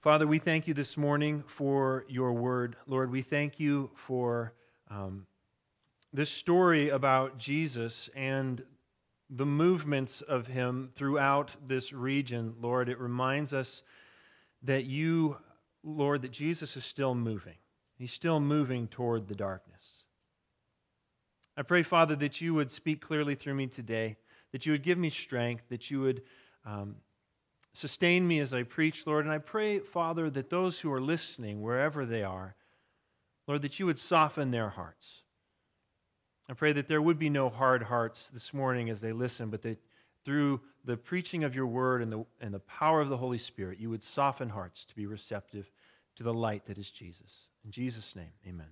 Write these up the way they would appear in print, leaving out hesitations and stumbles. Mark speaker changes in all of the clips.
Speaker 1: Father, we thank you this morning for your word. Lord, we thank you for this story about Jesus and the movements of him throughout this region. Lord, it reminds us that you, Lord, that Jesus is still moving. He's still moving toward the darkness. I pray, Father, that you would speak clearly through me today, that you would give me strength, that you would sustain me as I preach, Lord. And I pray, Father, that those who are listening, wherever they are, Lord, that you would soften their hearts. I pray that there would be no hard hearts this morning as they listen, but that through the preaching of your word and the power of the Holy Spirit, you would soften hearts to be receptive to the light that is Jesus. In Jesus' name, amen.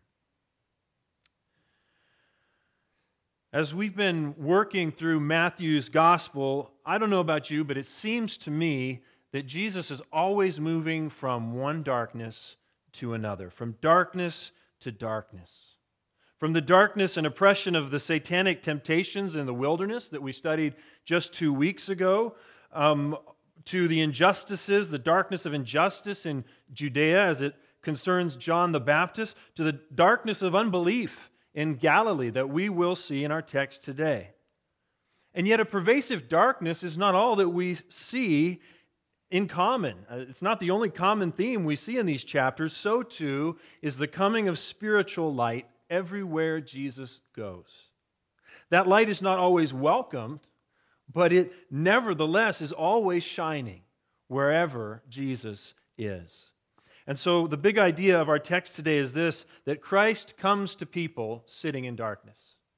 Speaker 1: As we've been working through Matthew's gospel, I don't know about you, but it seems to me that Jesus is always moving from one darkness to another, from darkness to darkness. From the darkness and oppression of the satanic temptations in the wilderness that we studied just 2 weeks ago, to the injustices, the darkness of injustice in Judea as it concerns John the Baptist, to the darkness of unbelief in Galilee that we will see in our text today. And yet a pervasive darkness is not all that we see in common. It's not the only common theme we see in these chapters. So too is the coming of spiritual light everywhere Jesus goes. That light is not always welcomed, but it nevertheless is always shining wherever Jesus is. And so the big idea of our text today is this, that Christ comes to people sitting in darkness.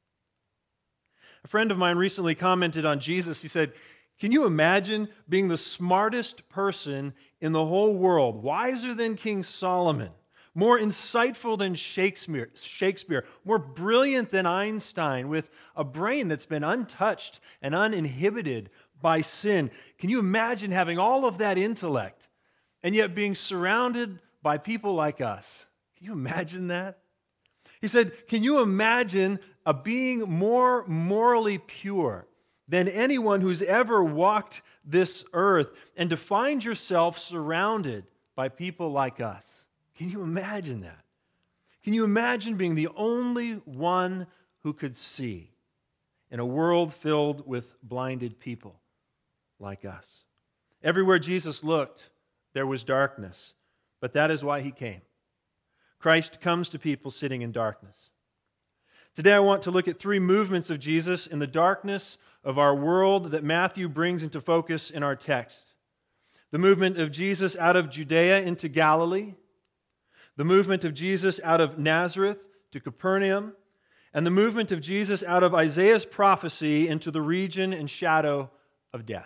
Speaker 1: A friend of mine recently commented on Jesus. He said, "Can you imagine being the smartest person in the whole world, wiser than King Solomon, more insightful than Shakespeare, more brilliant than Einstein, with a brain that's been untouched and uninhibited by sin? Can you imagine having all of that intellect and yet being surrounded by people like us? Can you imagine that?" He said, "Can you imagine a being more morally pure than anyone who's ever walked this earth, and to find yourself surrounded by people like us? Can you imagine that? Can you imagine being the only one who could see in a world filled with blinded people like us?" Everywhere Jesus looked, there was darkness, but that is why he came. Christ comes to people sitting in darkness. Today I want to look at 3 movements of Jesus in the darkness of our world that Matthew brings into focus in our text. The movement of Jesus out of Judea into Galilee, the movement of Jesus out of Nazareth to Capernaum, and the movement of Jesus out of Isaiah's prophecy into the region and shadow of death.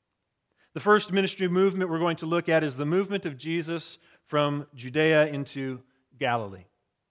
Speaker 1: The first ministry movement we're going to look at is the movement of Jesus from Judea into Galilee.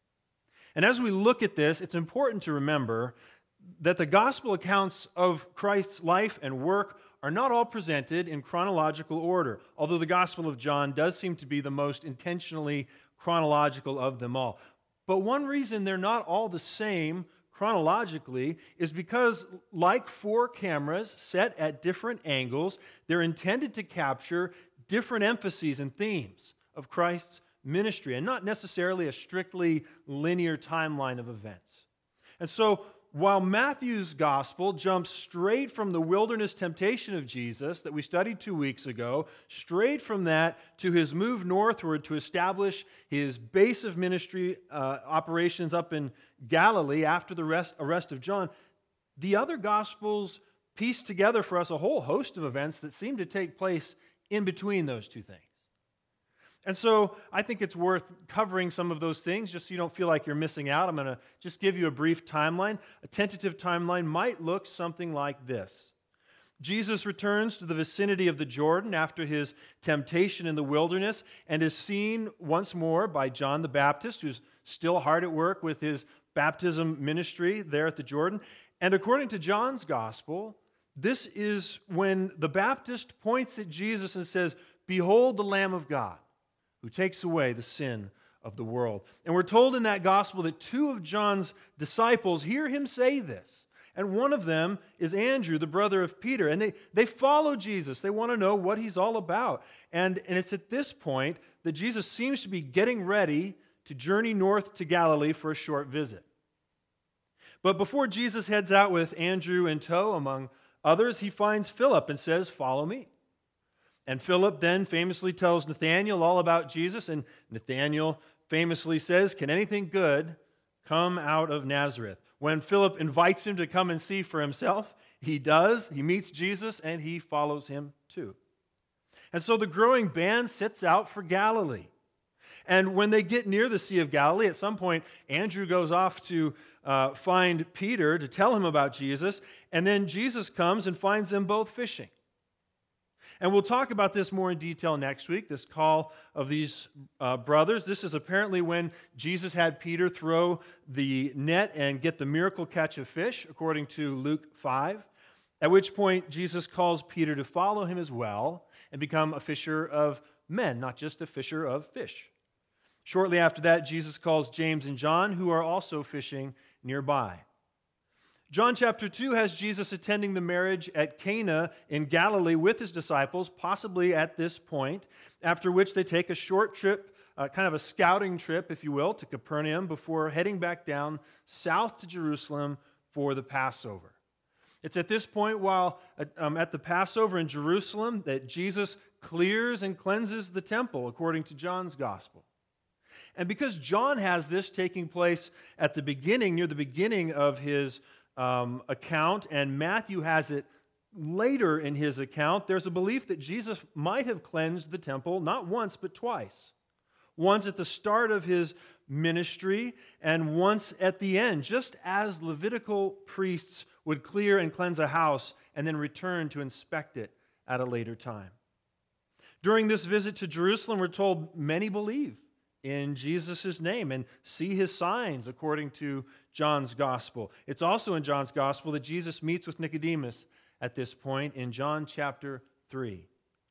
Speaker 1: And as we look at this, it's important to remember that the gospel accounts of Christ's life and work are not all presented in chronological order, although the Gospel of John does seem to be the most intentionally chronological of them all. But one reason they're not all the same chronologically is because, like 4 cameras set at different angles, they're intended to capture different emphases and themes of Christ's ministry, and not necessarily a strictly linear timeline of events. And so, while Matthew's gospel jumps straight from the wilderness temptation of Jesus that we studied 2 weeks ago, straight from that to his move northward to establish his base of ministry operations up in Galilee after the arrest of John, the other gospels piece together for us a whole host of events that seem to take place in between those 2 things. And so I think it's worth covering some of those things just so you don't feel like you're missing out. I'm going to just give you a brief timeline. A tentative timeline might look something like this. Jesus returns to the vicinity of the Jordan after his temptation in the wilderness and is seen once more by John the Baptist, who's still hard at work with his baptism ministry there at the Jordan. And according to John's gospel, this is when the Baptist points at Jesus and says, "Behold the Lamb of God, who takes away the sin of the world." And we're told in that gospel that 2 of John's disciples hear him say this. And one of them is Andrew, the brother of Peter. And they follow Jesus. They want to know what he's all about. And it's at this point that Jesus seems to be getting ready to journey north to Galilee for a short visit. But before Jesus heads out with Andrew in tow, among others, he finds Philip and says, "Follow me." And Philip then famously tells Nathanael all about Jesus, and Nathanael famously says, "Can anything good come out of Nazareth?" When Philip invites him to come and see for himself, he does. He meets Jesus, and he follows him too. And so the growing band sets out for Galilee. And when they get near the Sea of Galilee, at some point, Andrew goes off to find Peter to tell him about Jesus, and then Jesus comes and finds them both fishing. And we'll talk about this more in detail next week, this call of these brothers. This is apparently when Jesus had Peter throw the net and get the miracle catch of fish, according to Luke 5, at which point Jesus calls Peter to follow him as well and become a fisher of men, not just a fisher of fish. Shortly after that, Jesus calls James and John, who are also fishing nearby. John chapter 2 has Jesus attending the marriage at Cana in Galilee with his disciples, possibly at this point, after which they take a short trip, kind of a scouting trip, if you will, to Capernaum before heading back down south to Jerusalem for the Passover. It's at this point, while at the Passover in Jerusalem, that Jesus clears and cleanses the temple, according to John's gospel. And because John has this taking place at the beginning, near the beginning of his account, and Matthew has it later in his account, there's a belief that Jesus might have cleansed the temple not once but twice. Once at the start of his ministry and once at the end, just as Levitical priests would clear and cleanse a house and then return to inspect it at a later time. During this visit to Jerusalem, we're told many believe in Jesus' name and see his signs according to John's gospel. It's also in John's gospel that Jesus meets with Nicodemus at this point in John chapter 3.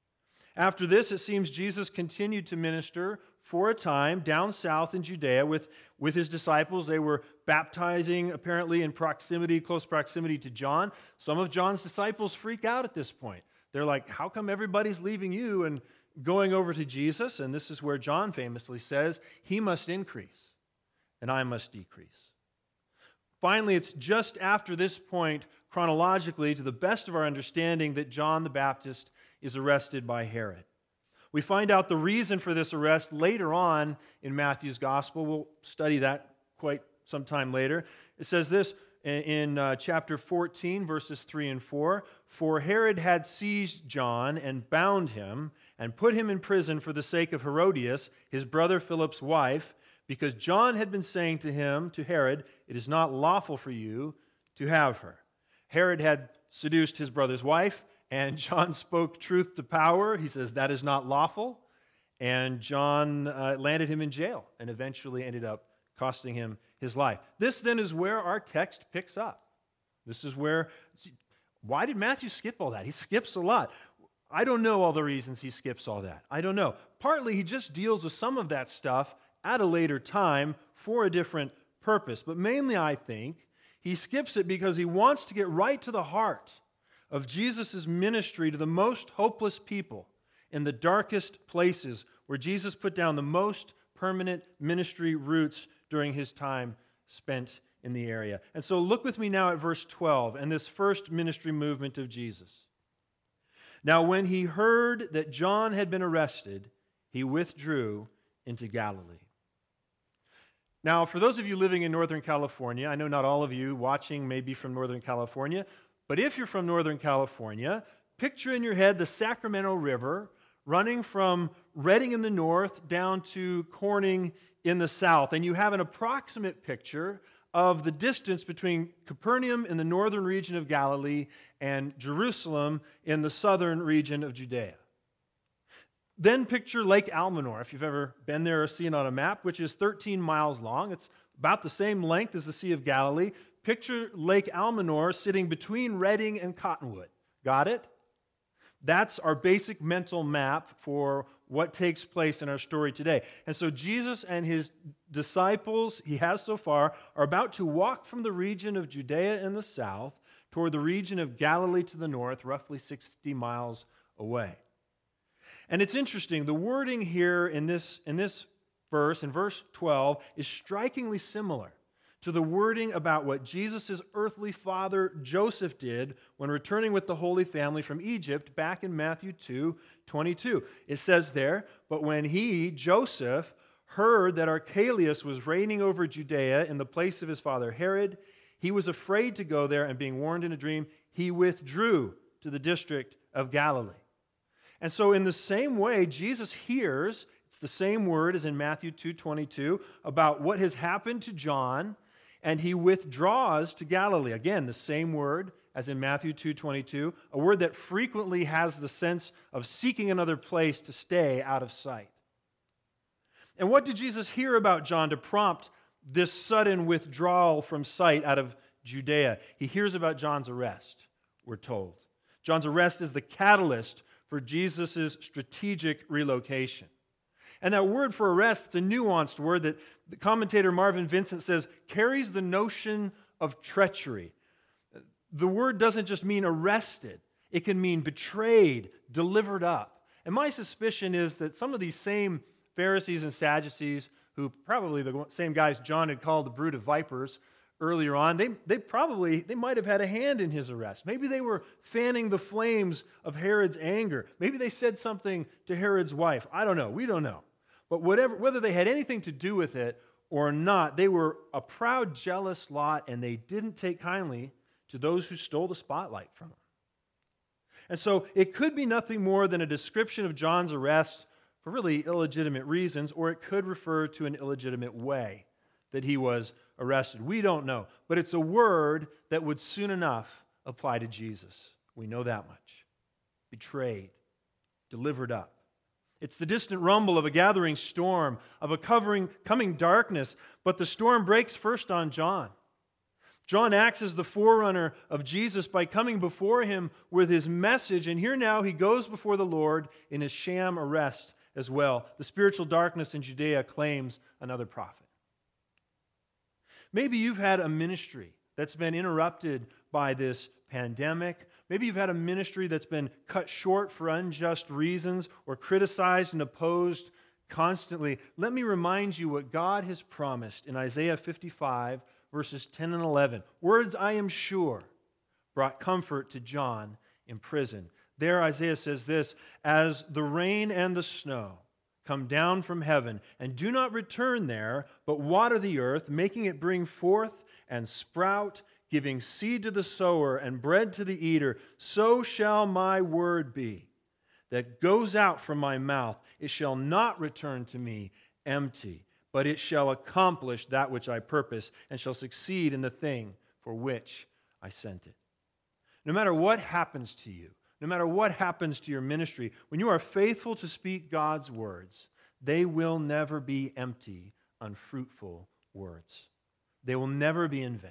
Speaker 1: After this, it seems Jesus continued to minister for a time down south in Judea with his disciples. They were baptizing apparently in close proximity to John. Some of John's disciples freak out at this point. They're like, "How come everybody's leaving you and going over to Jesus?" And this is where John famously says, "He must increase, and I must decrease." Finally, it's just after this point, chronologically, to the best of our understanding, that John the Baptist is arrested by Herod. We find out the reason for this arrest later on in Matthew's gospel. We'll study that quite some time later. It says this in chapter 14, verses 3 and 4, "For Herod had seized John and bound him and put him in prison for the sake of Herodias, his brother Philip's wife, because John had been saying to Herod, 'It is not lawful for you to have her.'" Herod had seduced his brother's wife, and John spoke truth to power. He says, "That is not lawful." And John landed him in jail and eventually ended up costing him his life. This then is where our text picks up. This is where, why did Matthew skip all that? He skips a lot. I don't know all the reasons he skips all that. I don't know. Partly he just deals with some of that stuff at a later time for a different purpose. But mainly I think he skips it because he wants to get right to the heart of Jesus' ministry to the most hopeless people in the darkest places where Jesus put down the most permanent ministry roots during his time spent in the area. And so look with me now at verse 12 and this first ministry movement of Jesus. "Now when he heard that John had been arrested, he withdrew into Galilee." Now, for those of you living in Northern California, I know not all of you watching may be from Northern California, but if you're from Northern California, picture in your head the Sacramento River running from Redding in the north down to Corning in the south, and you have an approximate picture of the distance between Capernaum in the northern region of Galilee and Jerusalem in the southern region of Judea. Then picture Lake Almanor, if you've ever been there or seen it on a map, which is 13 miles long. It's about the same length as the Sea of Galilee. Picture Lake Almanor sitting between Redding and Cottonwood. Got it? That's our basic mental map for what takes place in our story today. And so Jesus and his disciples, he has so far, are about to walk from the region of Judea in the south toward the region of Galilee to the north, roughly 60 miles away. And it's interesting, the wording here in this verse, in verse 12, is strikingly similar to the wording about what Jesus' earthly father Joseph did when returning with the Holy Family from Egypt back in Matthew 2:22. It says there, "But when he, Joseph, heard that Archelaus was reigning over Judea in the place of his father Herod, he was afraid to go there, and being warned in a dream, he withdrew to the district of Galilee." And so in the same way, Jesus hears, it's the same word as in Matthew 2:22, about what has happened to John, and he withdraws to Galilee. Again, the same word as in Matthew 2:22, a word that frequently has the sense of seeking another place to stay out of sight. And what did Jesus hear about John to prompt this sudden withdrawal from sight out of Judea? He hears about John's arrest, we're told. John's arrest is the catalyst for Jesus' strategic relocation. And that word for arrest, it's a nuanced word that the commentator Marvin Vincent says carries the notion of treachery. The word doesn't just mean arrested. It can mean betrayed, delivered up. And my suspicion is that some of these same Pharisees and Sadducees, who probably the same guys John had called the brood of vipers earlier on, they might have had a hand in his arrest. Maybe they were fanning the flames of Herod's anger. Maybe they said something to Herod's wife. I don't know. We don't know. But whether they had anything to do with it or not, they were a proud, jealous lot, and they didn't take kindly to those who stole the spotlight from them. And so it could be nothing more than a description of John's arrest for really illegitimate reasons, or it could refer to an illegitimate way that he was arrested. We don't know. But it's a word that would soon enough apply to Jesus. We know that much. Betrayed, delivered up. It's the distant rumble of a gathering storm, of a coming darkness, but the storm breaks first on John. John acts as the forerunner of Jesus by coming before him with his message, and here now he goes before the Lord in his sham arrest as well. The spiritual darkness in Judea claims another prophet. Maybe you've had a ministry that's been interrupted by this pandemic. Maybe you've had a ministry that's been cut short for unjust reasons or criticized and opposed constantly. Let me remind you what God has promised in Isaiah 55, verses 10 and 11. Words, I am sure, brought comfort to John in prison. There Isaiah says this, "As the rain and the snow come down from heaven, and do not return there, but water the earth, making it bring forth and sprout, giving seed to the sower and bread to the eater, so shall my word be that goes out from my mouth. It shall not return to me empty, but it shall accomplish that which I purpose, and shall succeed in the thing for which I sent it." No matter what happens to you, no matter what happens to your ministry, when you are faithful to speak God's words, they will never be empty, unfruitful words. They will never be in vain.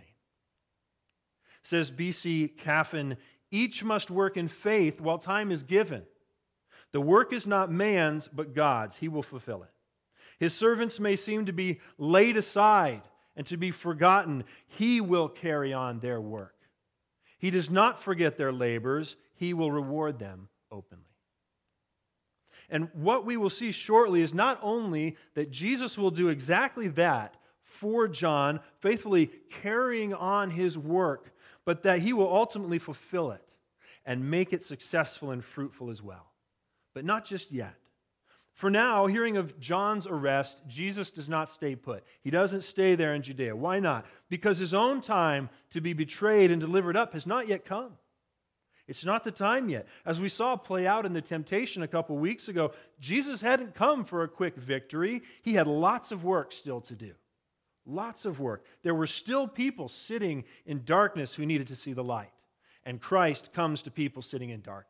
Speaker 1: Says B.C. Caffin, "Each must work in faith while time is given. The work is not man's, but God's. He will fulfill it. His servants may seem to be laid aside and to be forgotten. He will carry on their work. He does not forget their labors. He will reward them openly." And what we will see shortly is not only that Jesus will do exactly that for John, faithfully carrying on his work, but that he will ultimately fulfill it and make it successful and fruitful as well. But not just yet. For now, hearing of John's arrest, Jesus does not stay put. He doesn't stay there in Judea. Why not? Because his own time to be betrayed and delivered up has not yet come. It's not the time yet. As we saw play out in the temptation a couple weeks ago, Jesus hadn't come for a quick victory. He had lots of work still to do. Lots of work. There were still people sitting in darkness who needed to see the light. And Christ comes to people sitting in darkness.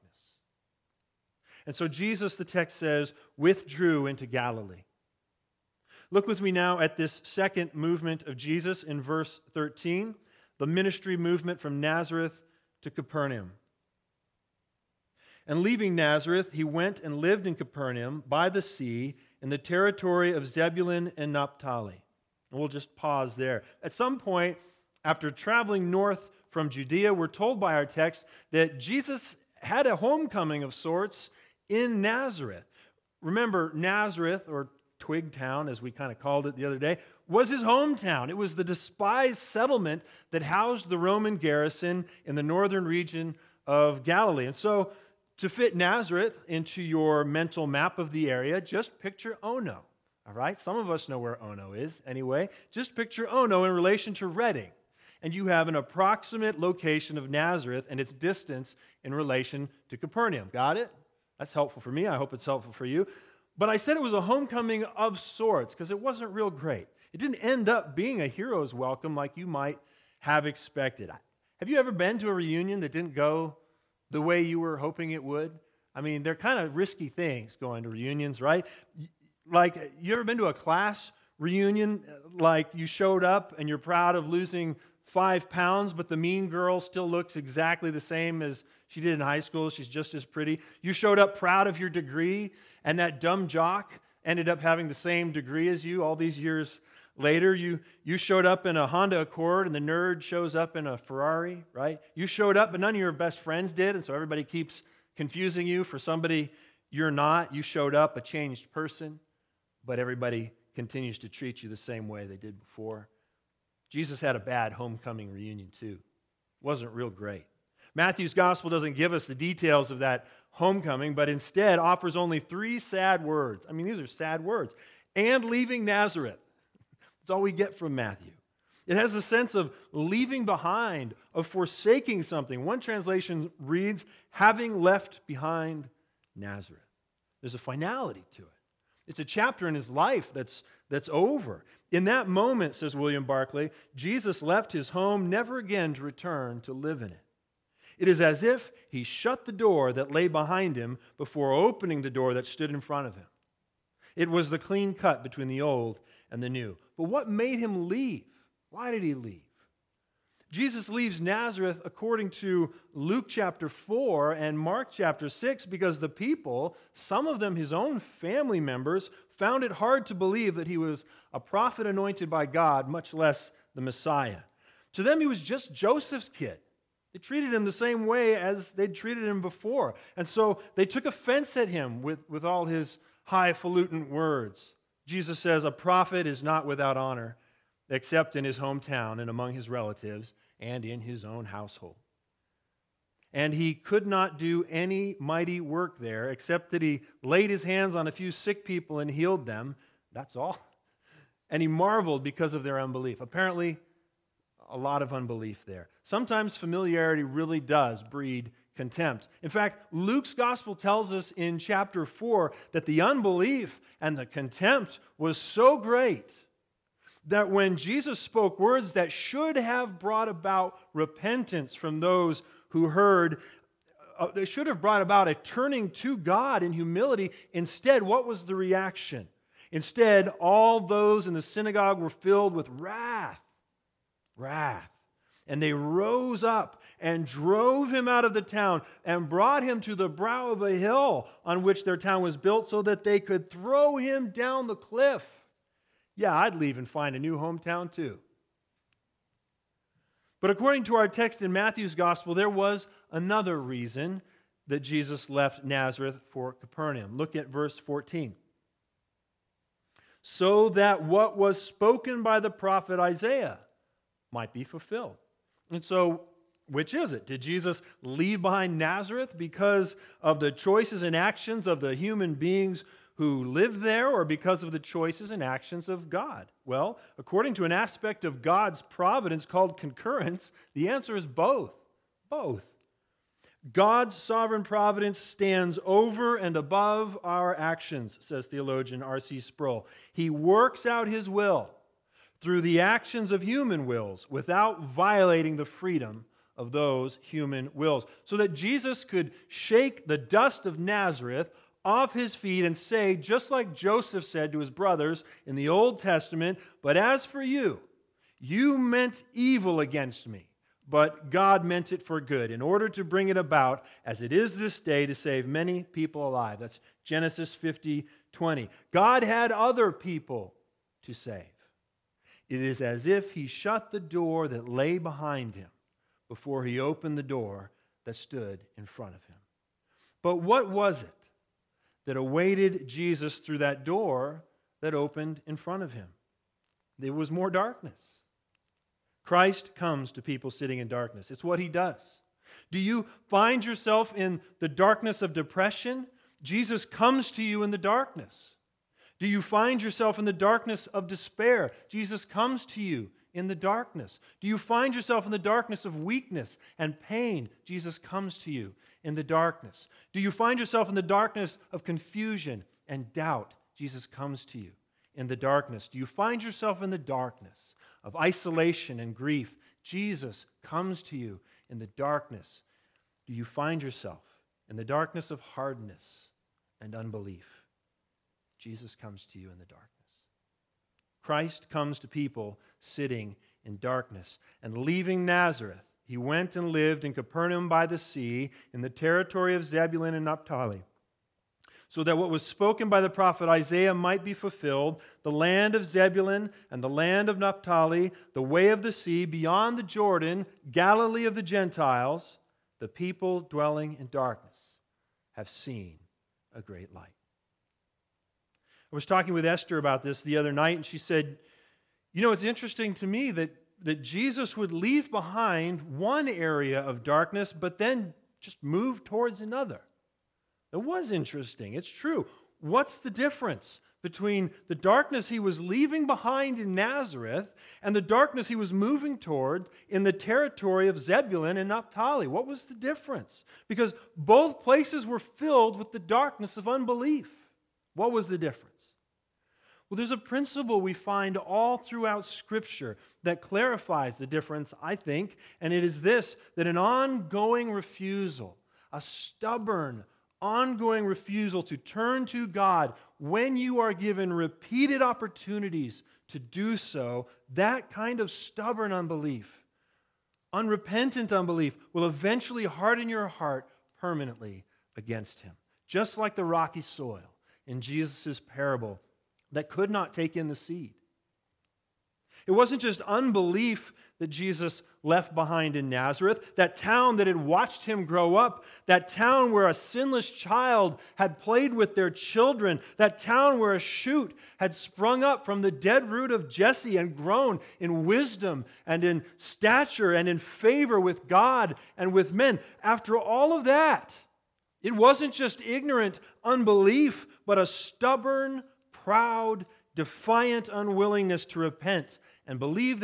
Speaker 1: And so Jesus, the text says, withdrew into Galilee. Look with me now at this second movement of Jesus in verse 13, the ministry movement from Nazareth to Capernaum. And leaving Nazareth, he went and lived in Capernaum by the sea in the territory of Zebulun and Naphtali. And we'll just pause there. At some point, after traveling north from Judea, we're told by our text that Jesus had a homecoming of sorts in Nazareth. Remember, Nazareth, or Twig Town, as we kind of called it the other day, was his hometown. It was the despised settlement that housed the Roman garrison in the northern region of Galilee. And so, to fit Nazareth into your mental map of the area, just picture Ono. All right? Some of us know where Ono is anyway. Just picture Ono in relation to Redding. And you have an approximate location of Nazareth and its distance in relation to Capernaum. Got it? That's helpful for me. I hope it's helpful for you. But I said it was a homecoming of sorts because it wasn't real great. It didn't end up being a hero's welcome like you might have expected. Have you ever been to a reunion that didn't go the way you were hoping it would? I mean, they're kind of risky things going to reunions, right? Like, you ever been to a class reunion, like you showed up and you're proud of losing 5 pounds, but the mean girl still looks exactly the same as she did in high school. She's just as pretty. You showed up proud of your degree, and that dumb jock ended up having the same degree as you all these years later. You showed up in a Honda Accord, and the nerd shows up in a Ferrari, right? You showed up, but none of your best friends did, and so everybody keeps confusing you for somebody you're not. You showed up a changed person, but everybody continues to treat you the same way they did before. Jesus had a bad homecoming reunion too. It wasn't real great. Matthew's gospel doesn't give us the details of that homecoming, but instead offers only 3 sad words. I mean, these are sad words. And leaving Nazareth. That's all we get from Matthew. It has the sense of leaving behind, of forsaking something. One translation reads, having left behind Nazareth. There's a finality to it. It's a chapter in his life that's over. In that moment, says William Barclay, Jesus left his home never again to return to live in it. It is as if he shut the door that lay behind him before opening the door that stood in front of him. It was the clean cut between the old and the new. But what made him leave? Why did he leave? Jesus leaves Nazareth according to Luke chapter 4 and Mark chapter 6 because the people, some of them his own family members, found it hard to believe that he was a prophet anointed by God, much less the Messiah. To them, he was just Joseph's kid. They treated him the same way as they'd treated him before. And so they took offense at him with all his highfalutin words. Jesus says, a prophet is not without honor, except in his hometown and among his relatives and in his own household. And he could not do any mighty work there, except that he laid his hands on a few sick people and healed them. That's all. And he marveled because of their unbelief. Apparently, a lot of unbelief there. Sometimes familiarity really does breed contempt. In fact, Luke's gospel tells us in chapter 4 that the unbelief and the contempt was so great that when Jesus spoke words that should have brought about repentance from those who heard, they should have brought about a turning to God in humility. Instead, what was the reaction? Instead, all those in the synagogue were filled with wrath. And they rose up and drove him out of the town and brought him to the brow of a hill on which their town was built so that they could throw him down the cliff. Yeah, I'd leave and find a new hometown too. But according to our text in Matthew's gospel, there was another reason that Jesus left Nazareth for Capernaum. Look at verse 14. So that what was spoken by the prophet Isaiah might be fulfilled. And so, which is it? Did Jesus leave behind Nazareth because of the choices and actions of the human beings who lived there, or because of the choices and actions of God? Well, according to an aspect of God's providence called concurrence, the answer is both. Both. God's sovereign providence stands over and above our actions, says theologian R.C. Sproul. He works out his will through the actions of human wills without violating the freedom of those human wills, so that Jesus could shake the dust of Nazareth off his feet and say, just like Joseph said to his brothers in the Old Testament, but as for you, you meant evil against me, but God meant it for good, in order to bring it about, as it is this day, to save many people alive. That's Genesis 50:20. God had other people to save. It is as if He shut the door that lay behind Him before He opened the door that stood in front of Him. But what was it that awaited Jesus through that door that opened in front of Him? There was more darkness. Christ comes to people sitting in darkness. It's what He does. Do you find yourself in the darkness of depression? Jesus comes to you in the darkness. Do you find yourself in the darkness of despair? Jesus comes to you in the darkness. Do you find yourself in the darkness of weakness and pain? Jesus comes to you in the darkness. Do you find yourself in the darkness of confusion and doubt? Jesus comes to you in the darkness. Do you find yourself in the darkness of isolation and grief? Jesus comes to you in the darkness. Do you find yourself in the darkness of hardness and unbelief? Jesus comes to you in the darkness. Christ comes to people sitting in darkness. And leaving Nazareth, He went and lived in Capernaum by the sea, in the territory of Zebulun and Naphtali, so that what was spoken by the prophet Isaiah might be fulfilled: the land of Zebulun and the land of Naphtali, the way of the sea, beyond the Jordan, Galilee of the Gentiles, the people dwelling in darkness have seen a great light. I was talking with Esther about this the other night, and she said, it's interesting to me that Jesus would leave behind one area of darkness, but then just move towards another. It was interesting. It's true. What's the difference between the darkness He was leaving behind in Nazareth and the darkness He was moving toward in the territory of Zebulun and Naphtali? What was the difference? Because both places were filled with the darkness of unbelief. What was the difference? Well, there's a principle we find all throughout Scripture that clarifies the difference, I think, and it is this: that an ongoing refusal, a stubborn, ongoing refusal to turn to God when you are given repeated opportunities to do so, that kind of stubborn unbelief, unrepentant unbelief, will eventually harden your heart permanently against Him. Just like the rocky soil in Jesus' parable that could not take in the seed. It wasn't just unbelief that Jesus left behind in Nazareth, that town that had watched Him grow up, that town where a sinless child had played with their children, that town where a shoot had sprung up from the dead root of Jesse and grown in wisdom and in stature and in favor with God and with men. After all of that, it wasn't just ignorant unbelief, but a stubborn, proud, defiant unwillingness to repent and believe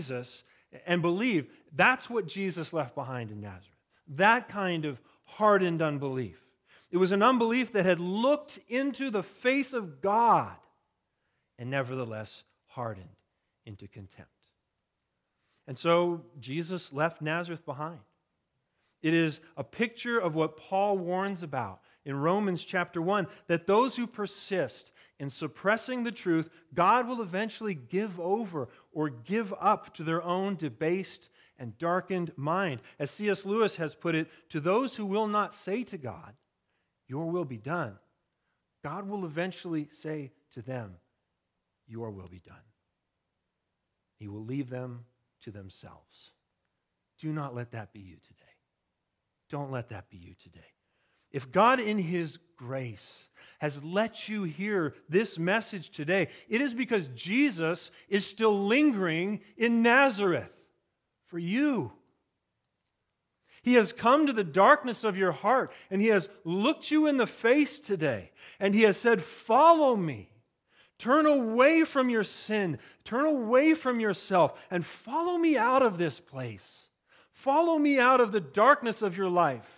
Speaker 1: that's what Jesus left behind in Nazareth. That kind of hardened unbelief. It was an unbelief that had looked into the face of God and nevertheless hardened into contempt. And so Jesus left Nazareth behind. It is a picture of what Paul warns about in Romans chapter 1, that those who persist in suppressing the truth, God will eventually give over or give up to their own debased and darkened mind. As C.S. Lewis has put it, to those who will not say to God, "Your will be done," God will eventually say to them, "Your will be done." He will leave them to themselves. Do not let that be you today. Don't let that be you today. If God in His grace has let you hear this message today, it is because Jesus is still lingering in Nazareth for you. He has come to the darkness of your heart, and He has looked you in the face today, and He has said, "Follow me. Turn away from your sin. Turn away from yourself, and follow me out of this place. Follow me out of the darkness of your life.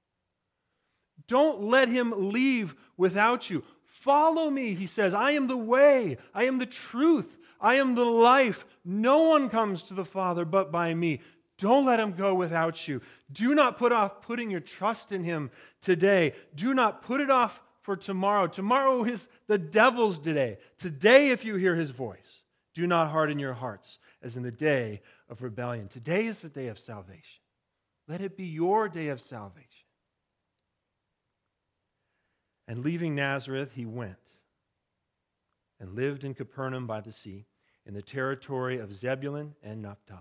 Speaker 1: Don't let Him leave without you. Follow me," He says. "I am the way. I am the truth. I am the life. No one comes to the Father but by me." Don't let Him go without you. Do not put off putting your trust in Him today. Do not put it off for tomorrow. Tomorrow is the devil's day. Today, if you hear His voice, do not harden your hearts as in the day of rebellion. Today is the day of salvation. Let it be your day of salvation. And leaving Nazareth, he went and lived in Capernaum by the sea, in the territory of Zebulun and Naphtali.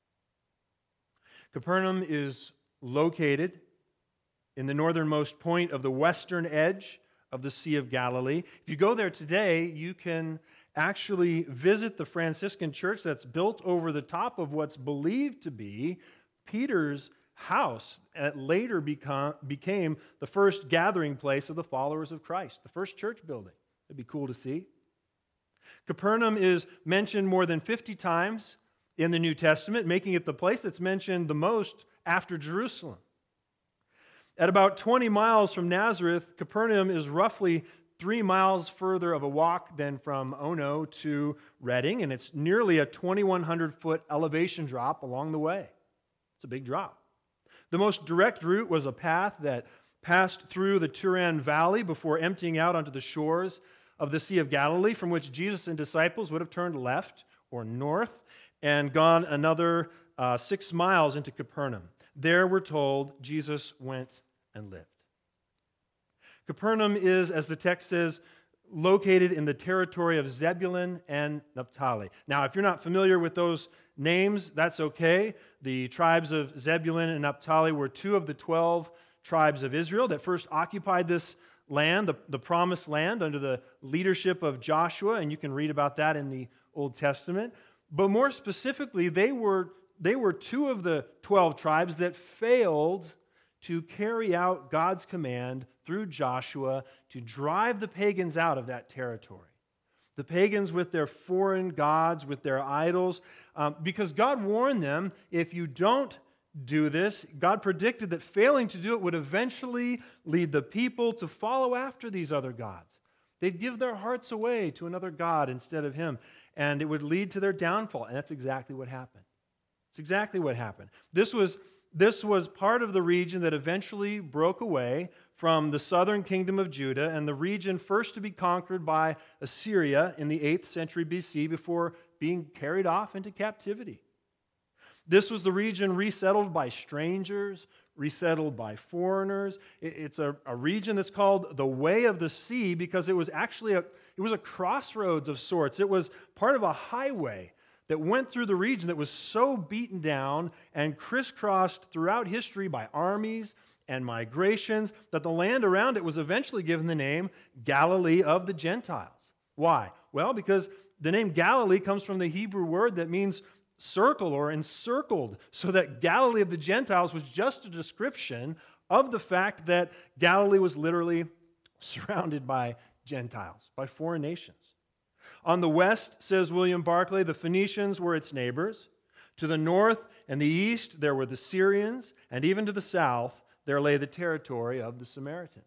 Speaker 1: Capernaum is located in the northernmost point of the western edge of the Sea of Galilee. If you go there today, you can actually visit the Franciscan church that's built over the top of what's believed to be Peter's house that later became the first gathering place of the followers of Christ, the first church building. It'd be cool to see. Capernaum is mentioned more than 50 times in the New Testament, making it the place that's mentioned the most after Jerusalem. At about 20 miles from Nazareth, Capernaum is roughly 3 miles further of a walk than from Ono to Redding, and it's nearly a 2,100-foot elevation drop along the way. It's a big drop. The most direct route was a path that passed through the Turan Valley before emptying out onto the shores of the Sea of Galilee, from which Jesus and disciples would have turned left or north and gone another 6 miles into Capernaum. There, we're told, Jesus went and lived. Capernaum is, as the text says, located in the territory of Zebulun and Naphtali. Now, if you're not familiar with those names, that's okay. The tribes of Zebulun and Naphtali were 2 of the 12 tribes of Israel that first occupied this land, the promised land, under the leadership of Joshua, and you can read about that in the Old Testament. But more specifically, they were 2 of the 12 tribes that failed to carry out God's command through Joshua to drive the pagans out of that territory. The pagans with their foreign gods, with their idols, because God warned them, if you don't do this, God predicted that failing to do it would eventually lead the people to follow after these other gods. They'd give their hearts away to another god instead of Him, and it would lead to their downfall, and that's exactly what happened. It's exactly what happened. This was part of the region that eventually broke away from the southern kingdom of Judah, and the region first to be conquered by Assyria in the 8th century BC before being carried off into captivity. This was the region resettled by strangers, resettled by foreigners. It's a region that's called the Way of the Sea because it was actually a crossroads of sorts. It was part of a highway that went through the region that was so beaten down and crisscrossed throughout history by armies and migrations that the land around it was eventually given the name Galilee of the Gentiles. Why? Well, because the name Galilee comes from the Hebrew word that means circle or encircled, so that Galilee of the Gentiles was just a description of the fact that Galilee was literally surrounded by Gentiles, by foreign nations. On the west, says William Barclay, the Phoenicians were its neighbors. To the north and the east, there were the Syrians, and even to the south, there lay the territory of the Samaritans.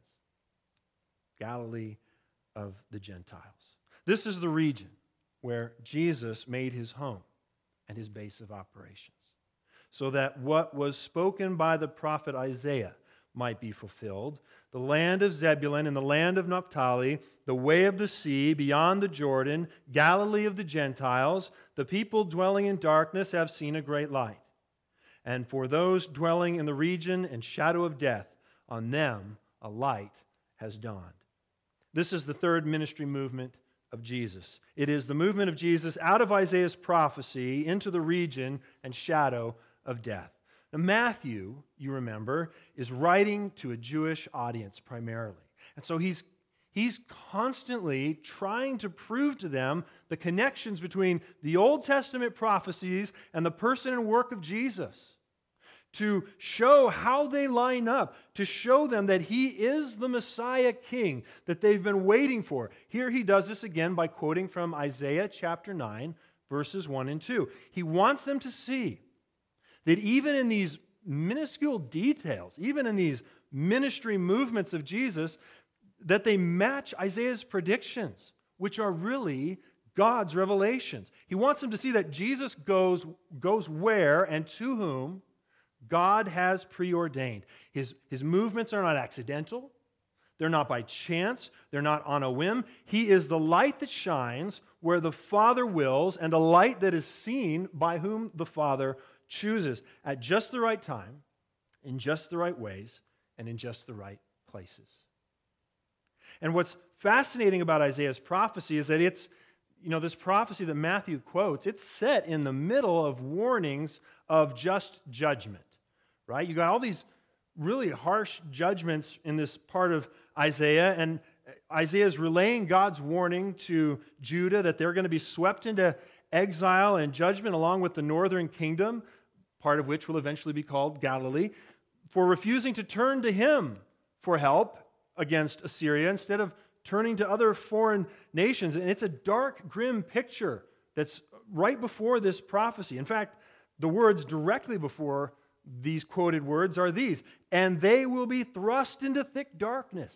Speaker 1: Galilee of the Gentiles. This is the region where Jesus made his home and his base of operations, so that what was spoken by the prophet Isaiah might be fulfilled. The land of Zebulun and the land of Naphtali, the way of the sea, beyond the Jordan, Galilee of the Gentiles, the people dwelling in darkness have seen a great light. And for those dwelling in the region and shadow of death, on them a light has dawned. This is the third ministry movement of Jesus. It is the movement of Jesus out of Isaiah's prophecy into the region and shadow of death. Now, Matthew, you remember, is writing to a Jewish audience primarily. And so he's constantly trying to prove to them the connections between the Old Testament prophecies and the person and work of Jesus, to show how they line up, to show them that he is the Messiah King that they've been waiting for. Here he does this again by quoting from Isaiah chapter 9, verses 1 and 2. He wants them to see that even in these minuscule details, even in these ministry movements of Jesus, that they match Isaiah's predictions, which are really God's revelations. He wants them to see that Jesus goes where and to whom God has preordained. His movements are not accidental. They're not by chance. They're not on a whim. He is the light that shines where the Father wills, and a light that is seen by whom the Father chooses at just the right time, in just the right ways, and in just the right places. And what's fascinating about Isaiah's prophecy is that it's, this prophecy that Matthew quotes, it's set in the middle of warnings of just judgment, right? You got all these really harsh judgments in this part of Isaiah, and Isaiah is relaying God's warning to Judah that they're going to be swept into exile and judgment along with the northern kingdom, part of which will eventually be called Galilee, for refusing to turn to him for help against Assyria instead of turning to other foreign nations. And it's a dark, grim picture that's right before this prophecy. In fact, the words directly before these quoted words are these: "And they will be thrust into thick darkness."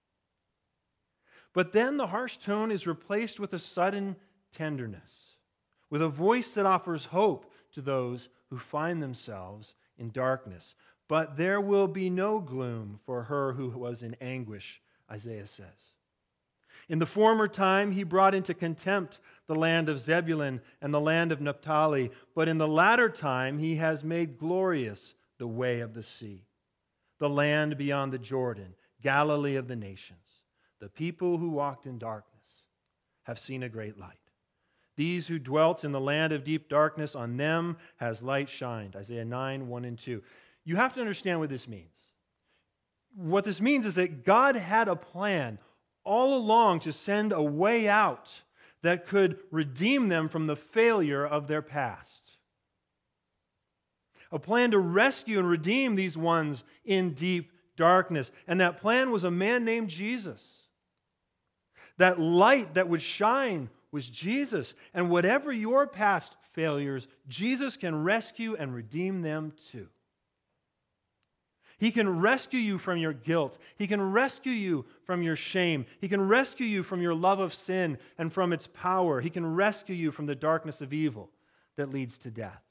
Speaker 1: But then the harsh tone is replaced with a sudden tenderness, with a voice that offers hope to those who find themselves in darkness. "But there will be no gloom for her who was in anguish," Isaiah says. "In the former time he brought into contempt the land of Zebulun and the land of Naphtali, but in the latter time he has made glorious the way of the sea, the land beyond the Jordan, Galilee of the nations. The people who walked in darkness have seen a great light. These who dwelt in the land of deep darkness, on them has light shined." Isaiah 9, 1 and 2. You have to understand what this means. What this means is that God had a plan all along to send a way out that could redeem them from the failure of their past. A plan to rescue and redeem these ones in deep darkness. And that plan was a man named Jesus. That light that would shine was Jesus. And whatever your past failures, Jesus can rescue and redeem them too. He can rescue you from your guilt. He can rescue you from your shame. He can rescue you from your love of sin and from its power. He can rescue you from the darkness of evil that leads to death.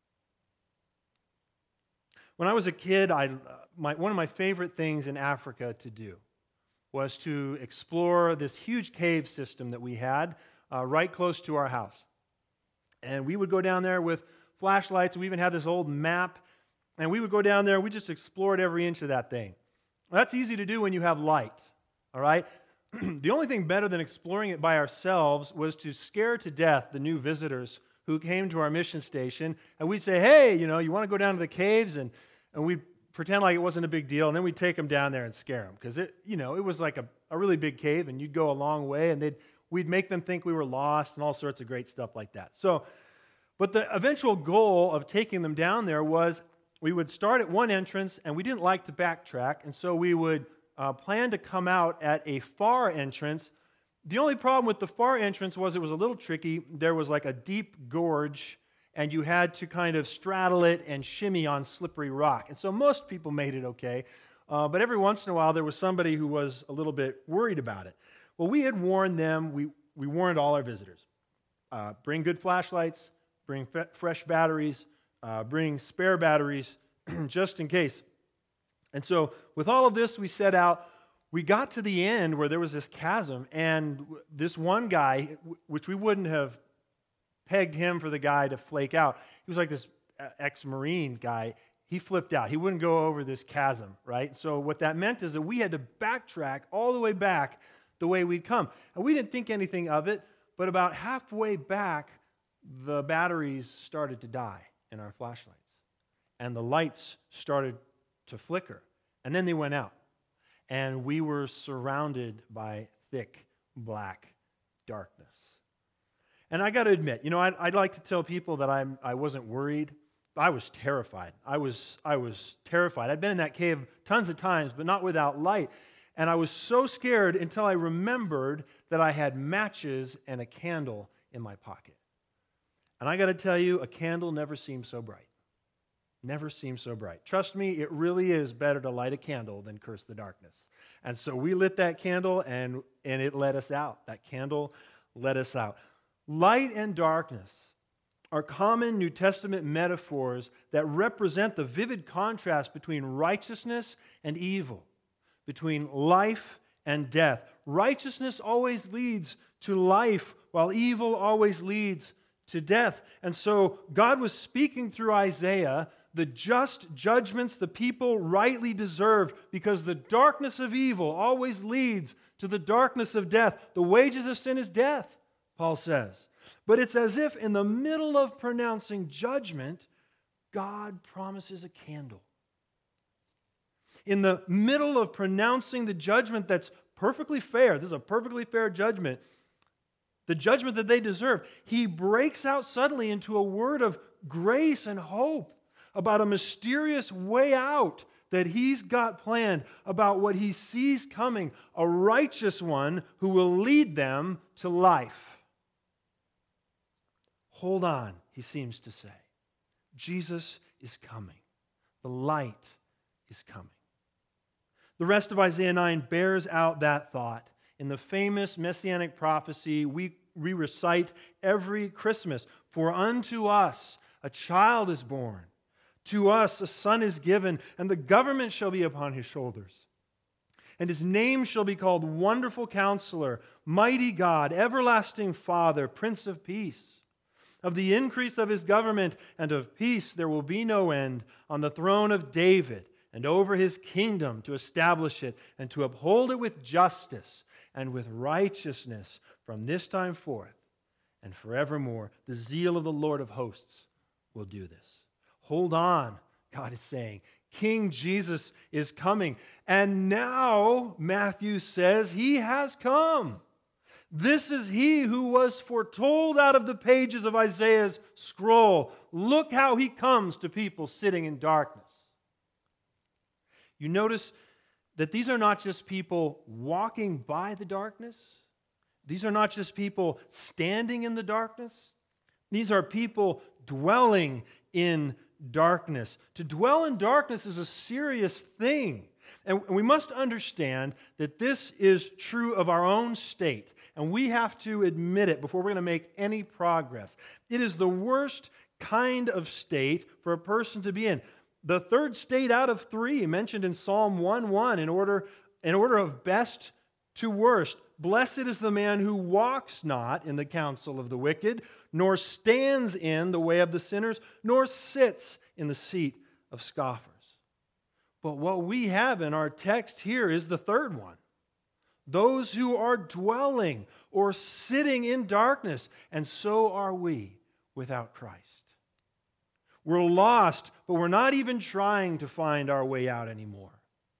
Speaker 1: When I was a kid, one of my favorite things in Africa to do was to explore this huge cave system that we had right close to our house. And we would go down there with flashlights. We even had this old map. And we would go down there, and we just explored every inch of that thing. Well, that's easy to do when you have light, all right? The only thing better than exploring it by ourselves was to scare to death the new visitors who came to our mission station. And we'd say, "Hey, you want to go down to the caves?" And we'd pretend like it wasn't a big deal. And then we'd take them down there and scare them. Because it was like a really big cave, and you'd go a long way, and we'd make them think we were lost and all sorts of great stuff like that. But the eventual goal of taking them down there was we would start at one entrance, and we didn't like to backtrack, and so we would plan to come out at a far entrance. The only problem with the far entrance was it was a little tricky. There was like a deep gorge, and you had to kind of straddle it and shimmy on slippery rock. And so most people made it okay, but every once in a while there was somebody who was a little bit worried about it. Well, we had warned them. We warned all our visitors. Bring good flashlights, bring fresh batteries, bring spare batteries just in case. And so with all of this, we set out. We got to the end where there was this chasm, and this one guy, which we wouldn't have pegged him for the guy to flake out. He was like this ex-Marine guy. He flipped out. He wouldn't go over this chasm, right? So what that meant is that we had to backtrack all the way back the way we'd come. And we didn't think anything of it, but about halfway back, the batteries started to die in our flashlights. And the lights started to flicker. And then they went out. And we were surrounded by thick, black darkness. And I got to admit, I'd like to tell people that I wasn't worried. I was terrified. I was terrified. I'd been in that cave tons of times, but not without light. And I was so scared until I remembered that I had matches and a candle in my pocket. And I got to tell you, a candle never seems so bright. Never seems so bright. Trust me, it really is better to light a candle than curse the darkness. And so we lit that candle, and it let us out. That candle let us out. Light and darkness are common New Testament metaphors that represent the vivid contrast between righteousness and evil, between life and death. Righteousness always leads to life, while evil always leads to death. And so God was speaking through Isaiah the just judgments the people rightly deserved, because the darkness of evil always leads to the darkness of death. The wages of sin is death, Paul says. But it's as if in the middle of pronouncing judgment, God promises a candle. In the middle of pronouncing the judgment that's perfectly fair, this is a perfectly fair judgment, the judgment that they deserve, he breaks out suddenly into a word of grace and hope about a mysterious way out that he's got planned, about what he sees coming, a righteous one who will lead them to life. Hold on, he seems to say. Jesus is coming. The light is coming. The rest of Isaiah 9 bears out that thought. In the famous messianic prophecy we recite every Christmas, "For unto us a child is born, to us a son is given, and the government shall be upon his shoulders. And his name shall be called Wonderful Counselor, Mighty God, Everlasting Father, Prince of Peace. Of the increase of his government and of peace there will be no end, on the throne of David and over his kingdom, to establish it and to uphold it with justice and with righteousness from this time forth and forevermore. The zeal of the Lord of hosts will do this." Hold on, God is saying. King Jesus is coming. And now, Matthew says, he has come. This is he who was foretold out of the pages of Isaiah's scroll. Look how he comes to people sitting in darkness. You notice that these are not just people walking by the darkness. These are not just people standing in the darkness. These are people dwelling in darkness. To dwell in darkness is a serious thing. And we must understand that this is true of our own state. And we have to admit it before we're going to make any progress. It is the worst kind of state for a person to be in. The third state out of three mentioned in Psalm 1:1 in order of best to worst. Blessed is the man who walks not in the counsel of the wicked, nor stands in the way of the sinners, nor sits in the seat of scoffers. But what we have in our text here is the third one. Those who are dwelling or sitting in darkness, and so are we without Christ. We're lost, but we're not even trying to find our way out anymore.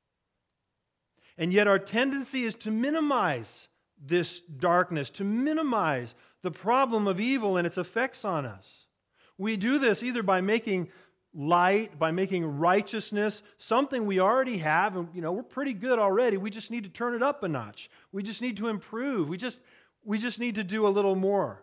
Speaker 1: And yet our tendency is to minimize this darkness, to minimize the problem of evil and its effects on us. We do this either by making light, by making righteousness something we already have, and we're pretty good already. We just need to turn it up a notch. We just need to improve. We just need to do a little more.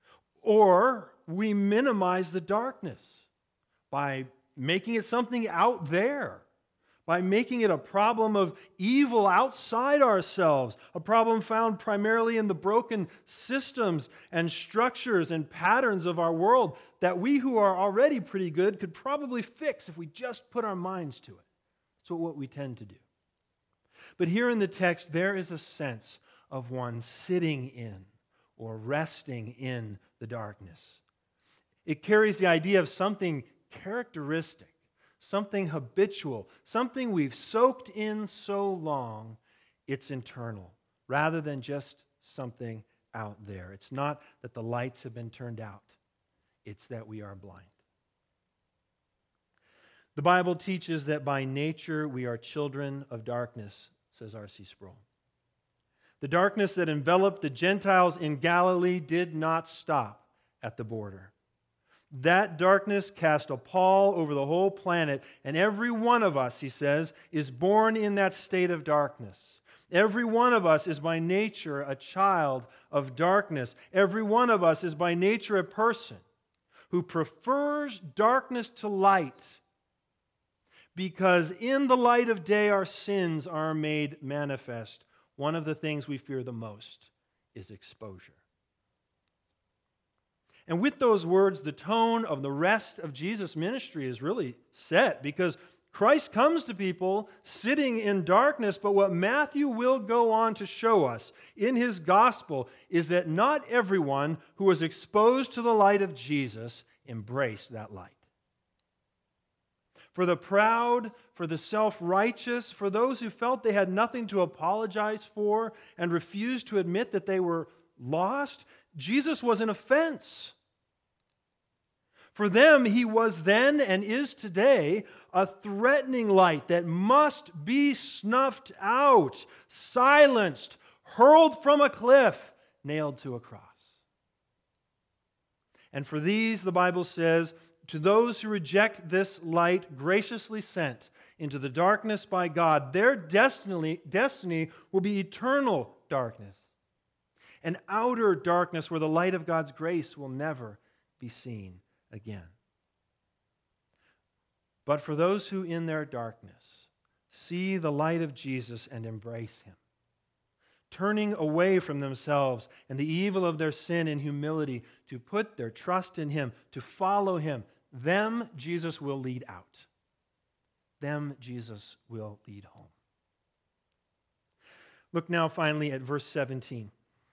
Speaker 1: Or we minimize the darkness by making it something out there, by making it a problem of evil outside ourselves, a problem found primarily in the broken systems and structures and patterns of our world that we who are already pretty good could probably fix if we just put our minds to it. That's what we tend to do. But here in the text, there is a sense of one sitting in or resting in the darkness. It carries the idea of something characteristic, something habitual, something we've soaked in so long, it's internal, rather than just something out there. It's not that the lights have been turned out, it's that we are blind. The Bible teaches that by nature we are children of darkness, says R.C. Sproul. The darkness that enveloped the Gentiles in Galilee did not stop at the border. That darkness cast a pall over the whole planet, and every one of us, he says, is born in that state of darkness. Every one of us is by nature a child of darkness. Every one of us is by nature a person who prefers darkness to light, because in the light of day our sins are made manifest. One of the things we fear the most is exposure. And with those words, the tone of the rest of Jesus' ministry is really set, because Christ comes to people sitting in darkness, but what Matthew will go on to show us in his gospel is that not everyone who was exposed to the light of Jesus embraced that light. For the proud, for the self-righteous, for those who felt they had nothing to apologize for and refused to admit that they were lost, Jesus was an offense. For them, he was then and is today a threatening light that must be snuffed out, silenced, hurled from a cliff, nailed to a cross. And for these, the Bible says, to those who reject this light graciously sent into the darkness by God, their destiny will be eternal darkness, an outer darkness where the light of God's grace will never be seen again. But for those who in their darkness see the light of Jesus and embrace him, turning away from themselves and the evil of their sin in humility to put their trust in him, to follow him, them Jesus will lead out. Them Jesus will lead home. Look now finally at verse 17.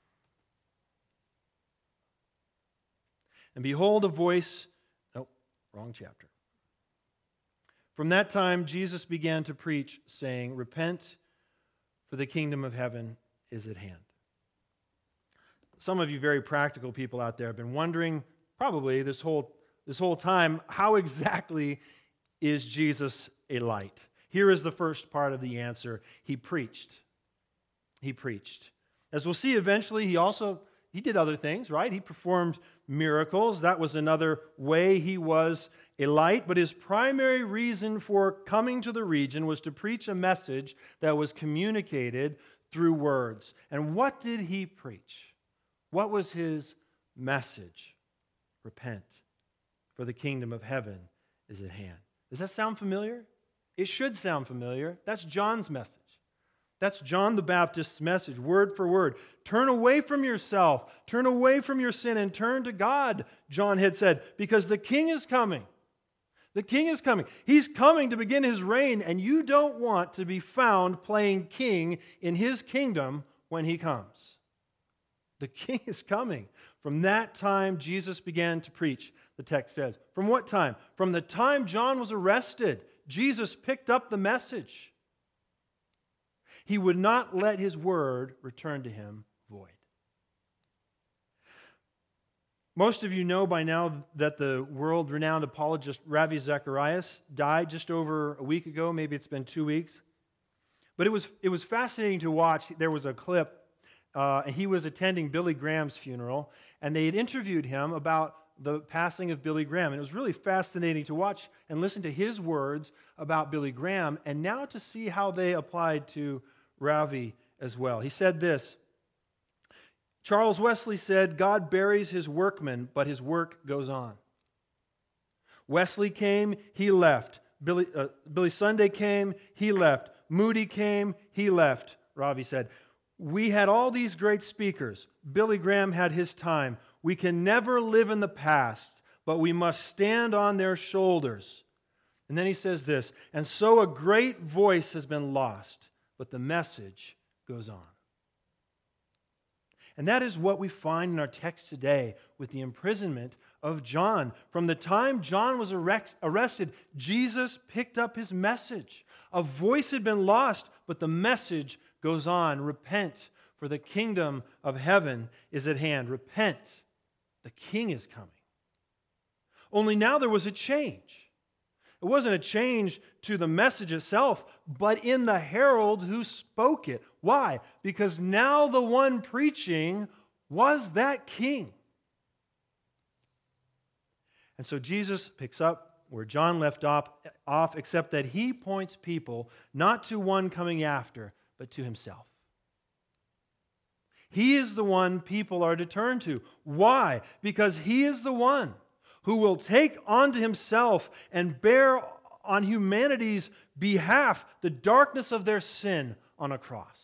Speaker 1: And behold, a voice... Oh, wrong chapter. From that time, Jesus began to preach, saying, Repent, for the kingdom of heaven is at hand. Some of you very practical people out there have been wondering, probably this whole time, how exactly is Jesus a light? Here is the first part of the answer. He preached. He preached. As we'll see eventually, he did other things, right? He performed miracles. That was another way he was a light. But his primary reason for coming to the region was to preach a message that was communicated through words. And what did he preach? What was his message? Repent, for the kingdom of heaven is at hand. Does that sound familiar? It should sound familiar. That's John's message. That's John the Baptist's message, word for word. Turn away from yourself, turn away from your sin, and turn to God, John had said, because the king is coming. The king is coming. He's coming to begin his reign, and you don't want to be found playing king in his kingdom when he comes. The king is coming. From that time, Jesus began to preach, the text says. From what time? From the time John was arrested, Jesus picked up the message. He would not let his word return to him void. Most of you know by now that the world-renowned apologist Ravi Zacharias died just over a week ago. Maybe it's been 2 weeks. But it was fascinating to watch. There was a clip. He was attending Billy Graham's funeral, and they had interviewed him about the passing of Billy Graham. And it was really fascinating to watch and listen to his words about Billy Graham, and now to see how they applied to Ravi as well. He said this, Charles Wesley said, God buries his workmen, but his work goes on. Wesley came, he left. Billy Sunday came, he left. Moody came, he left, Ravi said. We had all these great speakers. Billy Graham had his time. We can never live in the past, but we must stand on their shoulders. And then he says this, and so a great voice has been lost, but the message goes on. And that is what we find in our text today with the imprisonment of John. From the time John was arrested, Jesus picked up his message. A voice had been lost, but the message goes on. Repent, for the kingdom of heaven is at hand. Repent, the king is coming. Only now there was a change. It wasn't a change to the message itself, but in the herald who spoke it. Why? Because now the one preaching was that king. And so Jesus picks up where John left off, except that he points people not to one coming after, but to himself. He is the one people are to turn to. Why? Because he is the one who will take onto himself and bear on humanity's behalf the darkness of their sin on a cross.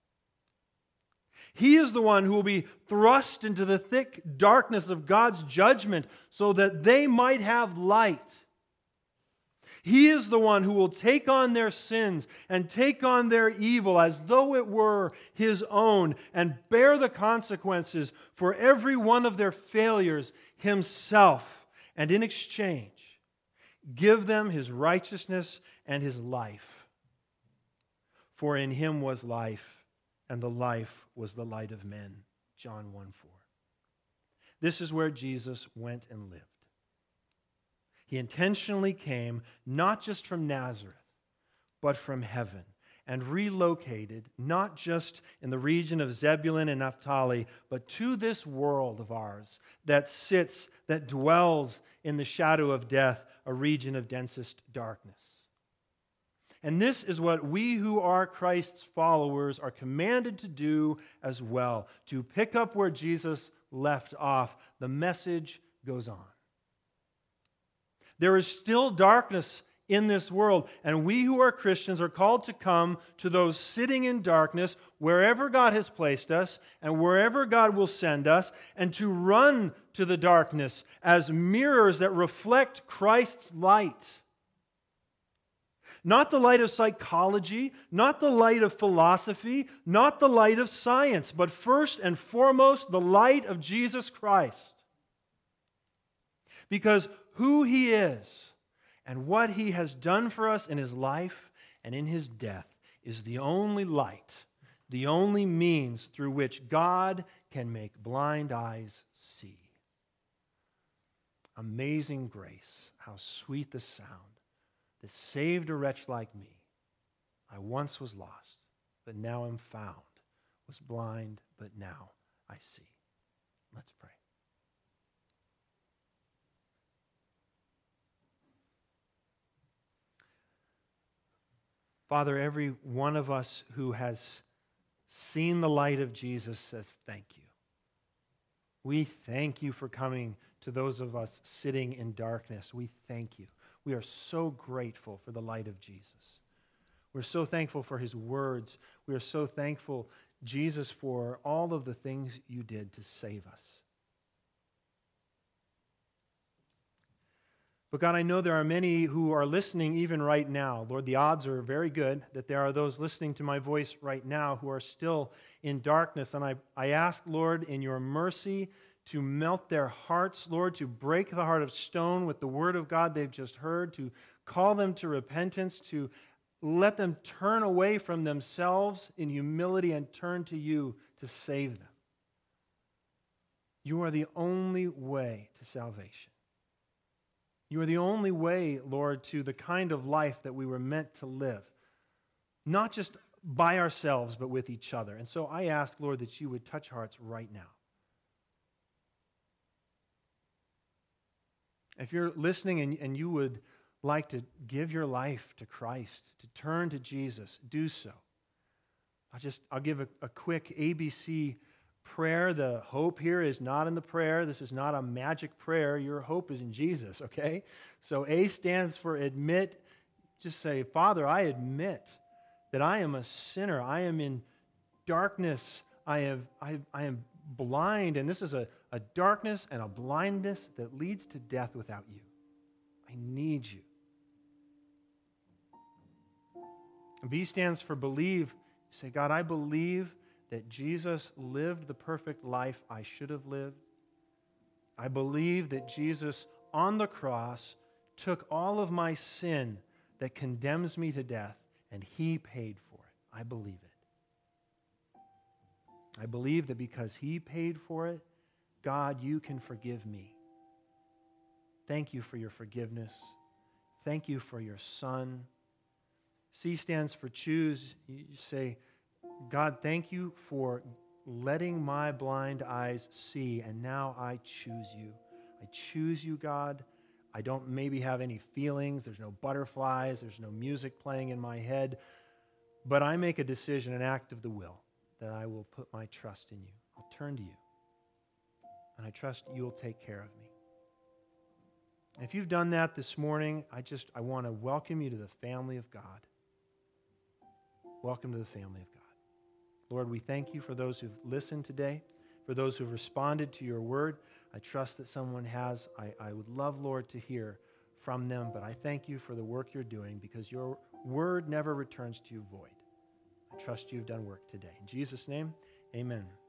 Speaker 1: He is the one who will be thrust into the thick darkness of God's judgment so that they might have light. He is the one who will take on their sins and take on their evil as though it were His own and bear the consequences for every one of their failures Himself, and in exchange, give them His righteousness and His life. For in Him was life, and the life was the light of men. John 1:4. This is where Jesus went and lived. He intentionally came not just from Nazareth, but from heaven, and relocated not just in the region of Zebulun and Naphtali, but to this world of ours that dwells in the shadow of death, a region of densest darkness. And this is what we who are Christ's followers are commanded to do as well, to pick up where Jesus left off. The message goes on. There is still darkness in this world, and we who are Christians are called to come to those sitting in darkness wherever God has placed us and wherever God will send us, and to run to the darkness as mirrors that reflect Christ's light. Not the light of psychology, not the light of philosophy, not the light of science, but first and foremost, the light of Jesus Christ. Because who He is and what He has done for us in His life and in His death is the only light, the only means through which God can make blind eyes see. Amazing grace, how sweet the sound that saved a wretch like me. I once was lost, but now am found, was blind, but now I see. Let's pray. Father, every one of us who has seen the light of Jesus says thank you. We thank you for coming to those of us sitting in darkness. We thank you. We are so grateful for the light of Jesus. We're so thankful for His words. We are so thankful, Jesus, for all of the things you did to save us. But God, I know there are many who are listening even right now. Lord, the odds are very good that there are those listening to my voice right now who are still in darkness. And I ask, Lord, in your mercy, to melt their hearts, Lord, to break the heart of stone with the word of God they've just heard, to call them to repentance, to let them turn away from themselves in humility and turn to you to save them. You are the only way to salvation. You are the only way, Lord, to the kind of life that we were meant to live, not just by ourselves, but with each other. And so I ask, Lord, that you would touch hearts right now. If you're listening and you would like to give your life to Christ, to turn to Jesus, do so. I'll give a quick ABC prayer. The hope here is not in the prayer. This is not a magic prayer. Your hope is in Jesus, okay? So A stands for admit. Just say, Father, I admit that I am a sinner. I am in darkness. I am blind, and this is a darkness and a blindness that leads to death without you. I need you. B stands for believe. Say, God, I believe that Jesus lived the perfect life I should have lived. I believe that Jesus on the cross took all of my sin that condemns me to death, and He paid for it. I believe it. I believe that because He paid for it, God, you can forgive me. Thank you for your forgiveness. Thank you for your Son. C stands for choose. You say, God, thank you for letting my blind eyes see, and now I choose you. I choose you, God. I don't maybe have any feelings. There's no butterflies. There's no music playing in my head. But I make a decision, an act of the will, that I will put my trust in you. I'll turn to you. And I trust you'll take care of me. If you've done that this morning, I want to welcome you to the family of God. Welcome to the family of God. Lord, we thank you for those who've listened today, for those who've responded to your word. I trust that someone has. I would love, Lord, to hear from them, but I thank you for the work you're doing because your word never returns to you void. I trust you've done work today. In Jesus' name, amen.